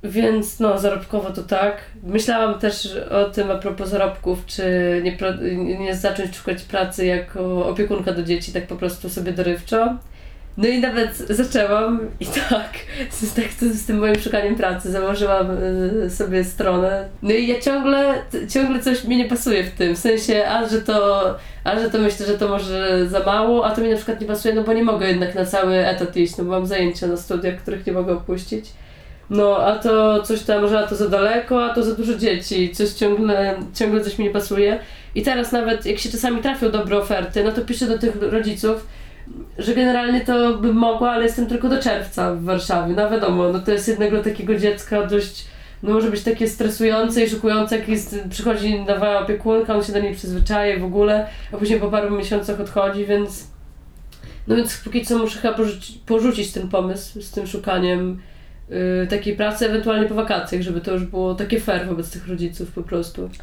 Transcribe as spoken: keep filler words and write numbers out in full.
Więc no, zarobkowo to tak. Myślałam też o tym a propos zarobków, czy nie, nie zacząć szukać pracy jako opiekunka do dzieci, tak po prostu sobie dorywczo. No i nawet zaczęłam i tak, z, tak z tym moim szukaniem pracy założyłam y, sobie stronę. No i ja ciągle, ciągle coś mi nie pasuje w tym, w sensie, a że to, a że to myślę, że to może za mało, a to mi na przykład nie pasuje, no bo nie mogę jednak na cały etat iść, no bo mam zajęcia na studiach, których nie mogę opuścić. No, a to coś tam, że a to za daleko, a to za dużo dzieci, coś ciągle, ciągle coś mi nie pasuje. I teraz nawet jak się czasami trafią dobre oferty, no to piszę do tych rodziców, że generalnie to bym mogła, ale jestem tylko do czerwca w Warszawie. No wiadomo, no to jest jednego takiego dziecka dość, no może być takie stresujące i szokujące, jak jest, przychodzi nowa opiekunka, on się do niej przyzwyczaje w ogóle, a później po paru miesiącach odchodzi, więc no więc póki co muszę chyba porzucić, porzucić ten pomysł z tym szukaniem Yy, takiej pracy, ewentualnie po wakacjach, żeby to już było takie fair wobec tych rodziców po prostu.